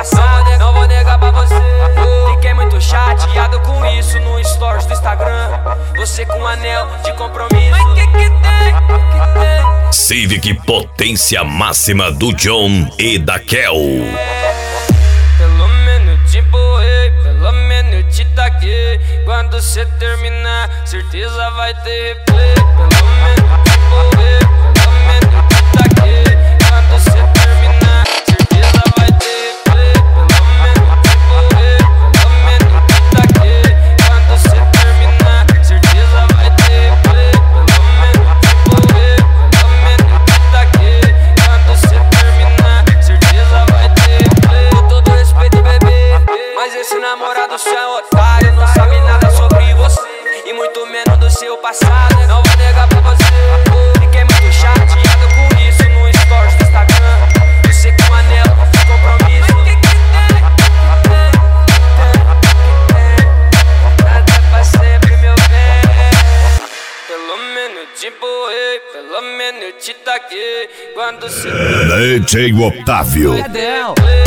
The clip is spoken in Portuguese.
passado, não vou negar pra você. Fiquei muito chateado com isso no stories do Instagram. Você com um anel de compromisso. Mas que tem? Civic Potência Máxima do John e da Kel. Pelo menos te empurrei, pelo menos te taquei. Quando cê terminar, certeza vai ter replay. Pelo menos te empurrei, pelo menos te taquei. Quando cê terminar, certeza vai ter replay. Pelo menos te empurrei, pelo menos te taquei. Quando cê terminar, certeza vai ter replay. Pelo menos te empurrei, pelo menos te taquei. Quando cê terminar, certeza vai ter replay. Com todo respeito, bebê, mas esse namorado seu é otário. Não sabe nada sobre você e muito menos do seu passado. Não vou negar pra você. Fiquei muito chateado com isso no stories do Instagram. Você com um anel de compromisso. Nada pra sempre, meu bem. Pelo menos te empurrei, pelo menos te taquei. Quando você DJ Otávio. Cadê?